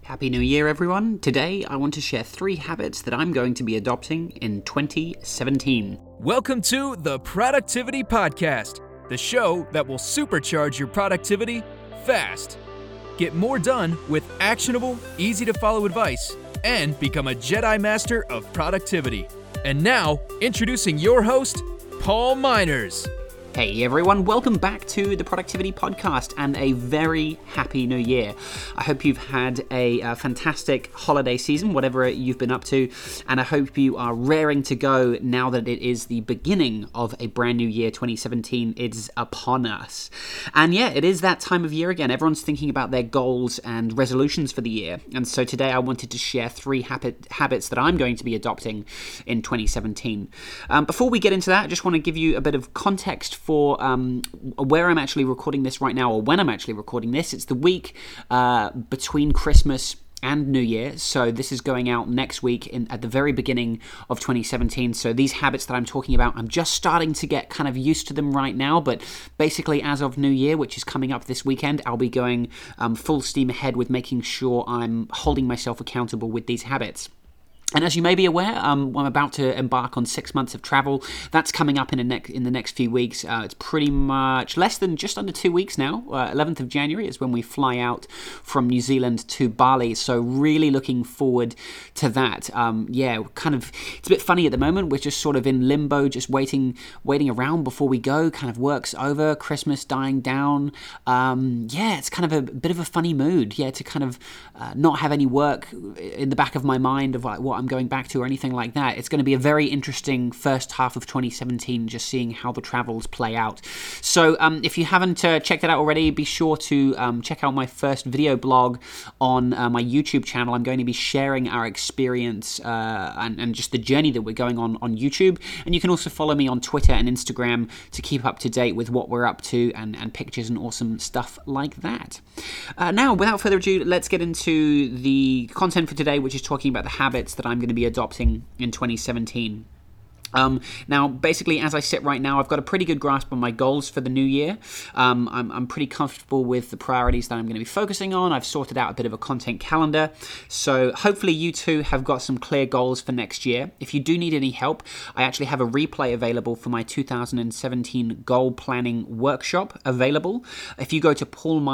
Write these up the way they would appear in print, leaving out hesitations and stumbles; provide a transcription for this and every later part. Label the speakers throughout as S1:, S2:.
S1: Happy New Year, everyone. Today, I want to share 3 habits that I'm going to be adopting in 2017.
S2: Welcome to the Productivity Podcast, the show that will supercharge your productivity fast. Get more done with actionable, easy-to-follow advice, and become a Jedi Master of productivity. And now, introducing your host, Paul Miners.
S1: Hey everyone, welcome back to the Productivity Podcast and a very happy new year. I hope you've had a fantastic holiday season, whatever you've been up to, and I hope you are raring to go now that it is the beginning of a brand new year. 2017 is upon us. And yeah, it is that time of year again. Everyone's thinking about their goals and resolutions for the year. And so today I wanted to share 3 habits that I'm going to be adopting in 2017. Before we get into that, I just want to give you a bit of context for where I'm actually recording this right now, or when I'm actually recording this. It's the week between Christmas and New Year, so this is going out next week at the very beginning of 2017. So these habits that I'm talking about, I'm just starting to get kind of used to them right now, but basically as of New Year, which is coming up this weekend, I'll be going full steam ahead with making sure I'm holding myself accountable with these habits. And as you may be aware, I'm about to embark on 6 months of travel. That's coming up in the next few weeks. It's pretty much less than just under 2 weeks now. 11th of January is when we fly out from New Zealand to Bali. So really looking forward to that. It's a bit funny at the moment. We're just sort of in limbo, just waiting around before we go. Kind of work's over, Christmas dying down. It's kind of a bit of a funny mood. Yeah, to kind of not have any work in the back of my mind of like what I'm going back to or anything like that. It's going to be a very interesting first half of 2017, just seeing how the travels play out. So if you haven't checked that out already, be sure to check out my first video blog on my YouTube channel. I'm going to be sharing our experience and just the journey that we're going on YouTube. And you can also follow me on Twitter and Instagram to keep up to date with what we're up to and pictures and awesome stuff like that. Now, without further ado, let's get into the content for today, which is talking about the habits that I'm going to be adopting in 2017. Now, basically, as I sit right now, I've got a pretty good grasp on my goals for the new year. I'm pretty comfortable with the priorities that I'm going to be focusing on. I've sorted out a bit of a content calendar. So hopefully you too have got some clear goals for next year. If you do need any help, I actually have a replay available for my 2017 goal planning workshop available. If you go to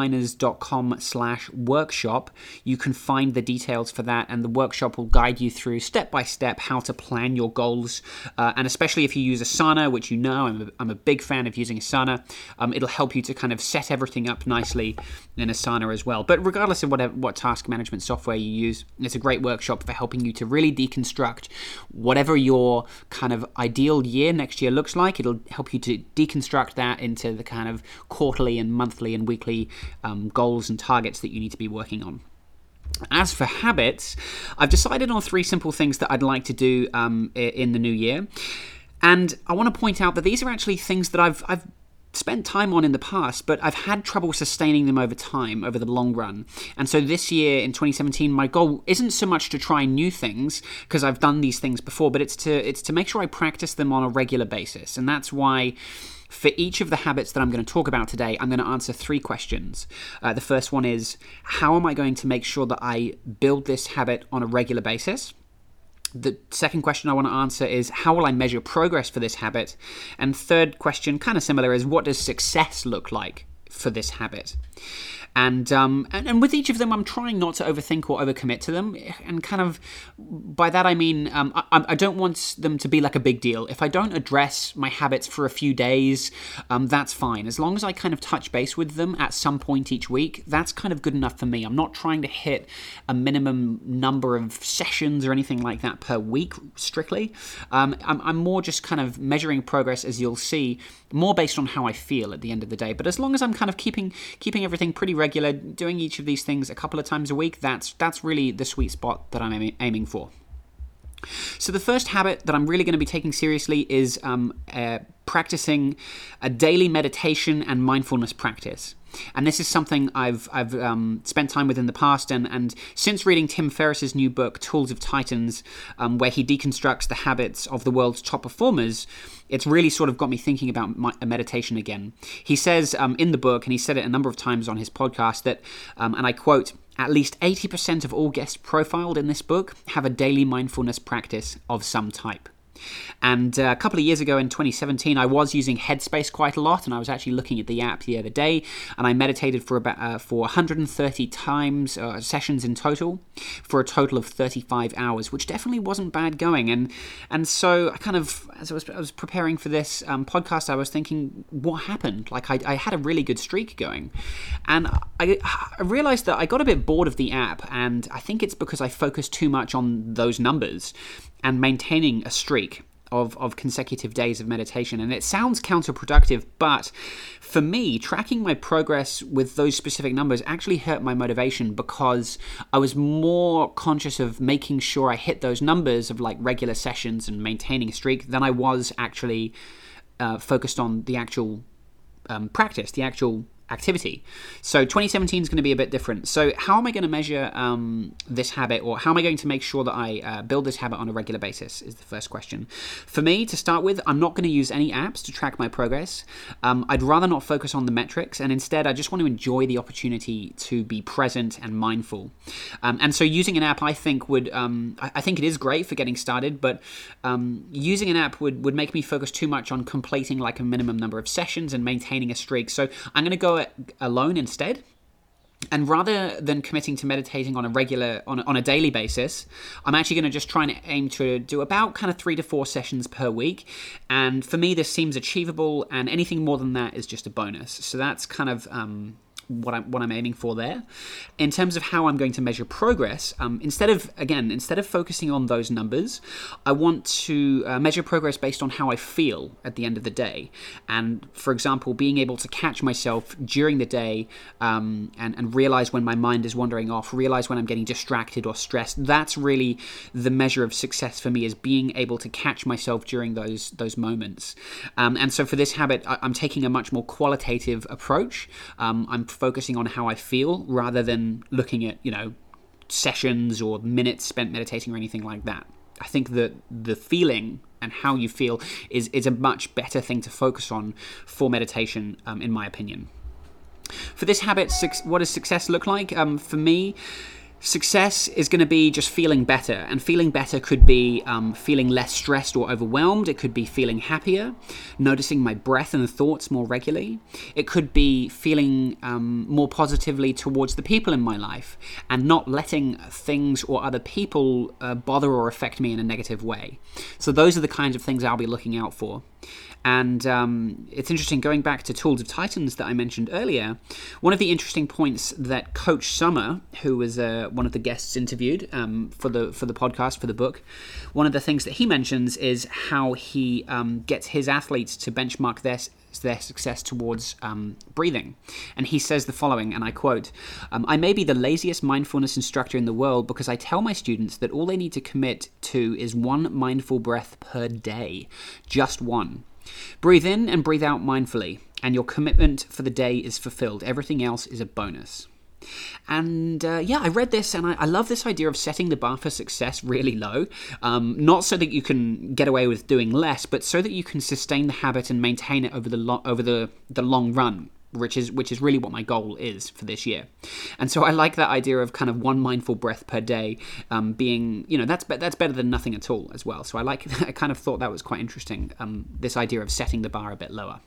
S1: paulminers.com/workshop, you can find the details for that, and the workshop will guide you through step by step how to plan your goals. And especially if you use Asana, which you know, I'm a big fan of using Asana, it'll help you to kind of set everything up nicely in Asana as well. But regardless of what task management software you use, it's a great workshop for helping you to really deconstruct whatever your kind of ideal year next year looks like. It'll help you to deconstruct that into the kind of quarterly and monthly and weekly goals and targets that you need to be working on. As for habits, I've decided on 3 simple things that I'd like to do in the new year. And I want to point out that these are actually things that I've spent time on in the past, but I've had trouble sustaining them over time, over the long run. And so this year, in 2017, my goal isn't so much to try new things, because I've done these things before, but it's to make sure I practice them on a regular basis. And that's why for each of the habits that I'm going to talk about today, I'm going to answer 3 questions. The first one is, how am I going to make sure that I build this habit on a regular basis? The second question I want to answer is, how will I measure progress for this habit? And third question, kind of similar, is what does success look like for this habit? And with each of them, I'm trying not to overthink or overcommit to them. And kind of by that, I mean, I don't want them to be like a big deal. If I don't address my habits for a few days, that's fine. As long as I kind of touch base with them at some point each week, that's kind of good enough for me. I'm not trying to hit a minimum number of sessions or anything like that per week, strictly. I'm more just kind of measuring progress, as you'll see, more based on how I feel at the end of the day. But as long as I'm kind of keeping everything pretty regular, doing each of these things a couple of times a week, that's really the sweet spot that I'm aiming for. So the first habit that I'm really going to be taking seriously is practicing a daily meditation and mindfulness practice. And this is something I've spent time with in the past, and since reading Tim Ferriss's new book, Tools of Titans, where he deconstructs the habits of the world's top performers, it's really sort of got me thinking about meditation again. He says in the book, and he said it a number of times on his podcast, that, and I quote, At least 80% of all guests profiled in this book have a daily mindfulness practice of some type. And a couple of years ago in 2017, I was using Headspace quite a lot, and I was actually looking at the app the other day, and I meditated for about 130 times sessions in total, for a total of 35 hours, which definitely wasn't bad going. And so I kind of, as I was preparing for this podcast, I was thinking, what happened? Like I had a really good streak going, and I realized that I got a bit bored of the app, and I think it's because I focused too much on those numbers and maintaining a streak of consecutive days of meditation. And it sounds counterproductive, but for me, tracking my progress with those specific numbers actually hurt my motivation, because I was more conscious of making sure I hit those numbers of like regular sessions and maintaining a streak than I was actually focused on the actual practice, the actual activity. So 2017 is going to be a bit different. So how am I going to measure this habit, or how am I going to make sure that I build this habit on a regular basis is the first question. For me, to start with, I'm not going to use any apps to track my progress. I'd rather not focus on the metrics, and instead I just want to enjoy the opportunity to be present and mindful. And so using an app, I think I think it is great for getting started, but using an app would make me focus too much on completing like a minimum number of sessions and maintaining a streak. So I'm going to go alone instead, and rather than committing to meditating on a daily basis, I'm actually going to just try and aim to do about kind of 3 to 4 sessions per week. And for me, this seems achievable, and anything more than that is just a bonus. So that's kind of what I'm aiming for there. In terms of how I'm going to measure progress, instead of focusing on those numbers, I want to measure progress based on how I feel at the end of the day. And for example, being able to catch myself during the day and realize when my mind is wandering off, realize when I'm getting distracted or stressed. That's really the measure of success for me, is being able to catch myself during those moments. And so for this habit, I'm taking a much more qualitative approach. I'm focusing on how I feel rather than looking at, sessions or minutes spent meditating or anything like that. I think that the feeling and how you feel is a much better thing to focus on for meditation, in my opinion. For this habit, what does success look like? For me, success is going to be just feeling better, and feeling better could be feeling less stressed or overwhelmed. It could be feeling happier, noticing my breath and thoughts more regularly. It could be feeling more positively towards the people in my life, and not letting things or other people bother or affect me in a negative way. So those are the kinds of things I'll be looking out for. And it's interesting, going back to Tools of Titans that I mentioned earlier, one of the interesting points that Coach Summer, who was one of the guests interviewed for the podcast, for the book, one of the things that he mentions is how he gets his athletes to benchmark their success towards breathing. And he says the following, and I quote, "I may be the laziest mindfulness instructor in the world because I tell my students that all they need to commit to is 1 mindful breath per day. Just 1. Breathe in and breathe out mindfully, and your commitment for the day is fulfilled. Everything else is a bonus." And I read this, and I love this idea of setting the bar for success really low, not so that you can get away with doing less, but so that you can sustain the habit and maintain it over the long run, which is really what my goal is for this year. And so I like that idea of kind of 1 mindful breath per day being, that's better than nothing at all as well. So I kind of thought that was quite interesting, this idea of setting the bar a bit lower.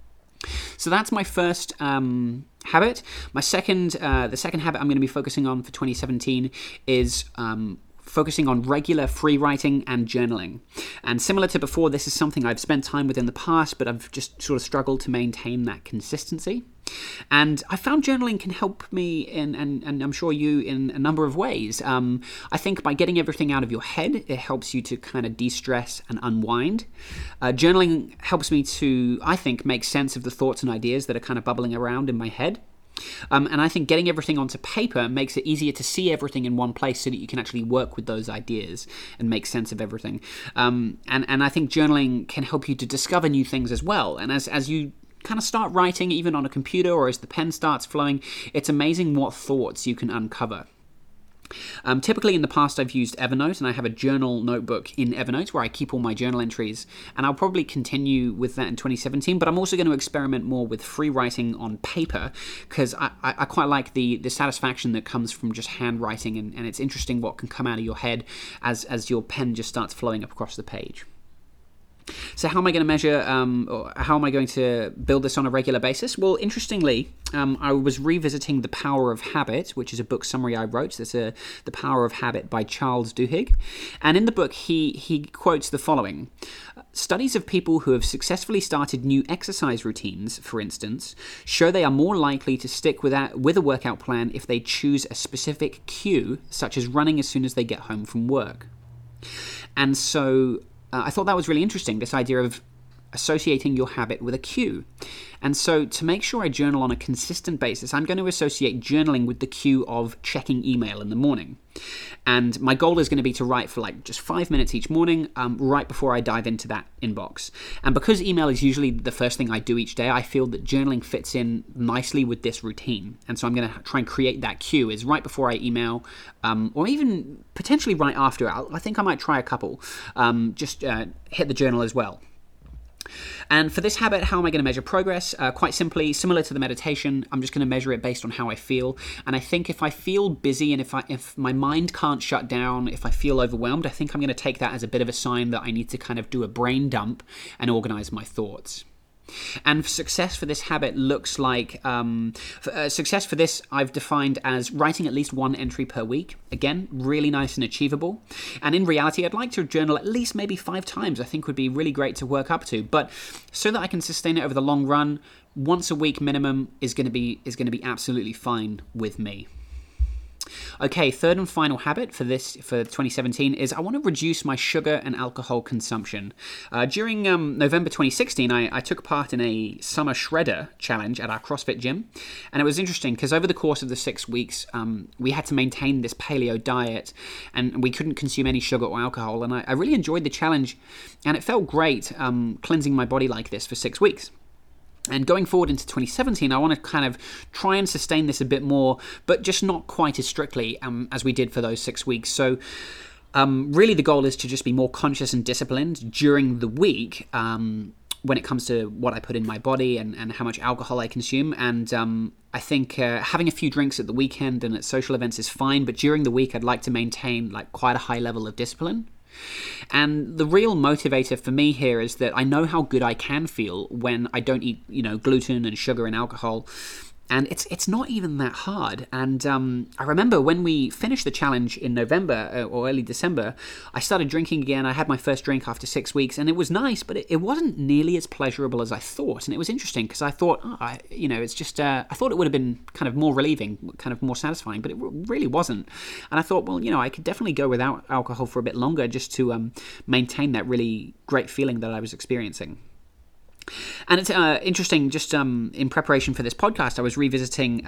S1: So that's my first habit. The second habit I'm going to be focusing on for 2017 is focusing on regular free writing and journaling. And similar to before, this is something I've spent time with in the past, but I've just sort of struggled to maintain that consistency. And I found journaling can help me and I'm sure you in a number of ways. I think by getting everything out of your head, it helps you to kind of de-stress and unwind. Journaling helps me to, I think, make sense of the thoughts and ideas that are kind of bubbling around in my head. And I think getting everything onto paper makes it easier to see everything in one place so that you can actually work with those ideas and make sense of everything. And I think journaling can help you to discover new things as well. And as you kind of start writing, even on a computer or as the pen starts flowing, it's amazing what thoughts you can uncover. Typically in the past I've used Evernote, and I have a journal notebook in Evernote where I keep all my journal entries, and I'll probably continue with that in 2017, but I'm also going to experiment more with free writing on paper, because I quite like the satisfaction that comes from just handwriting, and it's interesting what can come out of your head as your pen just starts flowing up across the page. So how am I going to measure, or how am I going to build this on a regular basis? Well, interestingly, I was revisiting The Power of Habit, which is a book summary I wrote. That's The Power of Habit by Charles Duhigg. And in the book, he quotes the following. Studies of people who have successfully started new exercise routines, for instance, show they are more likely to stick with a workout plan if they choose a specific cue, such as running as soon as they get home from work. And so I thought that was really interesting, this idea of associating your habit with a cue. And so to make sure I journal on a consistent basis, I'm going to associate journaling with the cue of checking email in the morning. And my goal is going to be to write for just 5 minutes each morning, right before I dive into that inbox. And because email is usually the first thing I do each day, I feel that journaling fits in nicely with this routine. And so I'm going to try and create that cue is right before I email, or even potentially right after. I think I might try a couple, hit the journal as well. And for this habit, how am I going to measure progress? Quite simply, similar to the meditation, I'm just going to measure it based on how I feel. And I think if I feel busy and if my mind can't shut down, if I feel overwhelmed, I think I'm going to take that as a bit of a sign that I need to kind of do a brain dump and organize my thoughts. And success for this habit looks like, success for this I've defined as writing at least 1 entry per week. Again, really nice and achievable. And in reality, I'd like to journal at least maybe 5 times. I think would be really great to work up to. But so that I can sustain it over the long run, once a week minimum is going to be absolutely fine with me. Okay, third and final habit for 2017 is I want to reduce my sugar and alcohol consumption. During November 2016, I took part in a summer shredder challenge at our CrossFit gym, and it was interesting because over the course of the 6 weeks, we had to maintain this paleo diet, and we couldn't consume any sugar or alcohol, and I really enjoyed the challenge, and it felt great cleansing my body like this for 6 weeks. And going forward into 2017, I want to kind of try and sustain this a bit more, but just not quite as strictly as we did for those 6 weeks. So really the goal is to just be more conscious and disciplined during the week when it comes to what I put in my body and how much alcohol I consume. And I think having a few drinks at the weekend and at social events is fine, but during the week I'd like to maintain quite a high level of discipline. And the real motivator for me here is that I know how good I can feel when I don't eat, gluten and sugar and alcohol. And it's not even that hard. And I remember when we finished the challenge in November or early December, I started drinking again. I had my first drink after 6 weeks, and it was nice, but it wasn't nearly as pleasurable as I thought. And it was interesting because I thought, it's just, I thought it would have been kind of more relieving, kind of more satisfying, but it really wasn't. And I thought, well, I could definitely go without alcohol for a bit longer just to maintain that really great feeling that I was experiencing. And it's interesting, just in preparation for this podcast, I was revisiting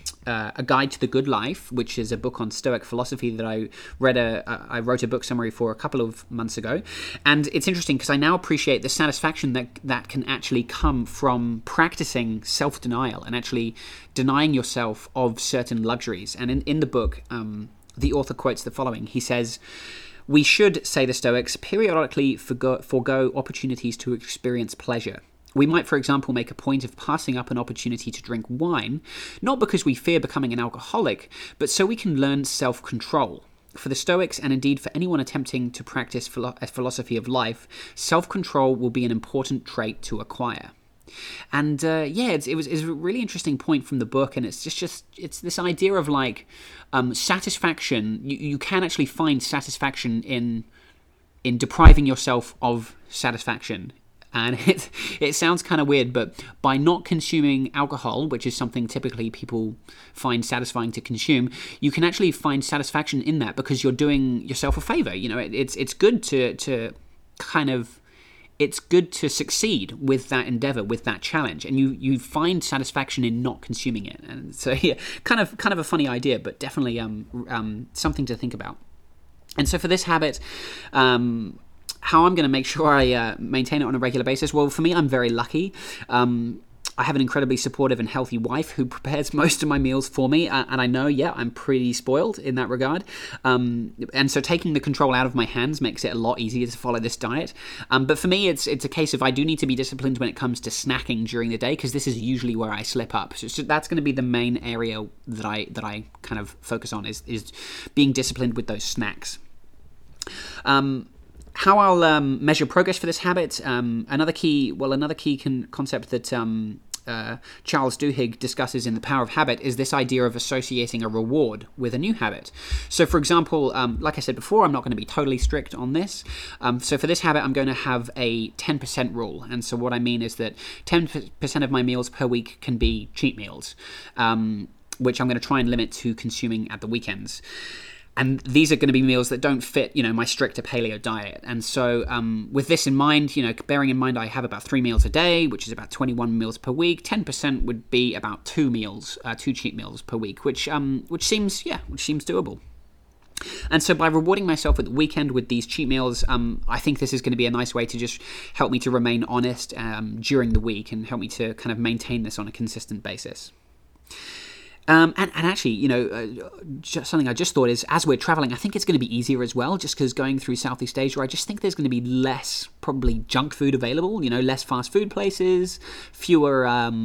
S1: A Guide to the Good Life, which is a book on Stoic philosophy that I read. I wrote a book summary for a couple of months ago. And it's interesting because I now appreciate the satisfaction that can actually come from practicing self-denial and actually denying yourself of certain luxuries. And in the book, the author quotes the following. He says, "We should, say the Stoics, periodically forego opportunities to experience pleasure. We might, for example, make a point of passing up an opportunity to drink wine, not because we fear becoming an alcoholic, but so we can learn self-control. For the Stoics, and indeed for anyone attempting to practice a philosophy of life, self-control will be an important trait to acquire." And it was a really interesting point from the book, and it's it's this idea of satisfaction. You can actually find satisfaction in depriving yourself of satisfaction. And it sounds kind of weird, but by not consuming alcohol, which is something typically people find satisfying to consume, you can actually find satisfaction in that because you're doing yourself a favor. It's good to kind of. It's good to succeed with that endeavor, with that challenge, and you find satisfaction in not consuming it. And so, kind of a funny idea, but definitely something to think about. And so for this habit, how I'm going to make sure I maintain it on a regular basis? Well, for me, I'm very lucky. I have an incredibly supportive and healthy wife who prepares most of my meals for me, and I know, I'm pretty spoiled in that regard. And so taking the control out of my hands makes it a lot easier to follow this diet. But for me, it's a case of I do need to be disciplined when it comes to snacking during the day, because this is usually where I slip up. So that's going to be the main area that I kind of focus on is being disciplined with those snacks. How I'll measure progress for this habit. Another key concept that Charles Duhigg discusses in The Power of Habit is this idea of associating a reward with a new habit. So, for example, like I said before, I'm not going to be totally strict on this. So for this habit, I'm going to have a 10% rule. And so what I mean is that 10% of my meals per week can be cheat meals, which I'm going to try and limit to consuming at the weekends. And these are going to be meals that don't fit, my stricter paleo diet. And so with this in mind, bearing in mind I have about 3 meals a day, which is about 21 meals per week, 10% would be about 2 cheat meals per week, which seems doable. And so by rewarding myself at the weekend with these cheat meals, I think this is going to be a nice way to just help me to remain honest during the week and help me to kind of maintain this on a consistent basis. And actually, just something I just thought is, as we're traveling, I think it's going to be easier as well, just because going through Southeast Asia, I just think there's going to be less probably junk food available, less fast food places, fewer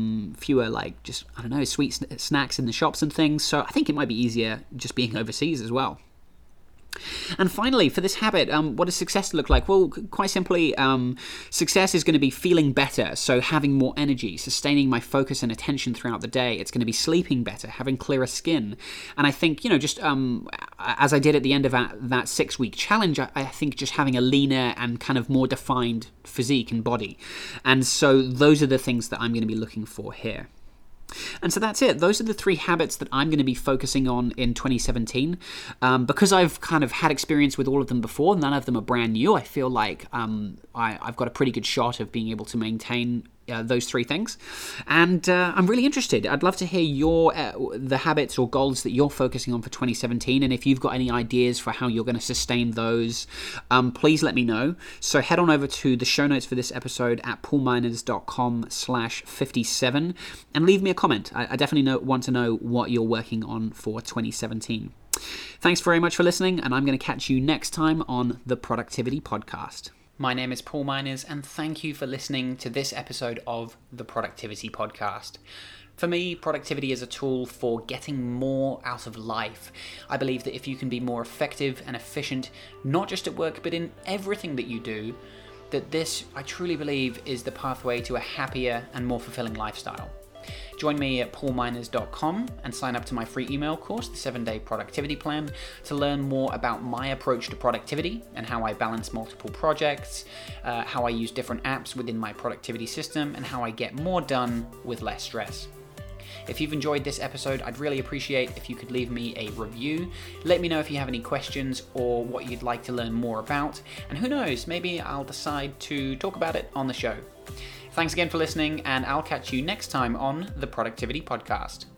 S1: sweet snacks in the shops and things. So I think it might be easier just being overseas as well. And finally, for this habit, what does success look like? Well, quite simply, success is going to be feeling better, so having more energy, sustaining my focus and attention throughout the day. It's going to be sleeping better, having clearer skin. And I think, just as I did at the end of that 6-week challenge, I think just having a leaner and kind of more defined physique and body. And so those are the things that I'm going to be looking for here. And so that's it. Those are the 3 habits that I'm going to be focusing on in 2017. Because I've kind of had experience with all of them before, none of them are brand new. I feel like I've got a pretty good shot of being able to maintain those 3 things. And I'm really interested. I'd love to hear the habits or goals that you're focusing on for 2017. And if you've got any ideas for how you're going to sustain those, please let me know. So head on over to the show notes for this episode at paulminers.com/57 and leave me a comment. I definitely want to know what you're working on for 2017. Thanks very much for listening, and I'm going to catch you next time on the Productivity Podcast. My name is Paul Miners, and thank you for listening to this episode of the Productivity Podcast. For me, productivity is a tool for getting more out of life. I believe that if you can be more effective and efficient, not just at work, but in everything that you do, that this, I truly believe, is the pathway to a happier and more fulfilling lifestyle. Join me at paulminers.com and sign up to my free email course, the 7-Day Productivity Plan, to learn more about my approach to productivity and how I balance multiple projects, how I use different apps within my productivity system, and how I get more done with less stress. If you've enjoyed this episode, I'd really appreciate if you could leave me a review. Let me know if you have any questions or what you'd like to learn more about. And who knows, maybe I'll decide to talk about it on the show. Thanks again for listening, and I'll catch you next time on the Productivity Podcast.